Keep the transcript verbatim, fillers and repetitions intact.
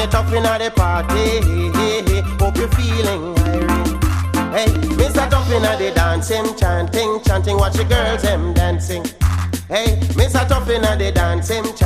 it up in the party. Hope you're feeling irate. Hey, Mister Tough in the dancing, chanting, chanting, watch the girls them dancing. Hey, Mister Tough in the dancing,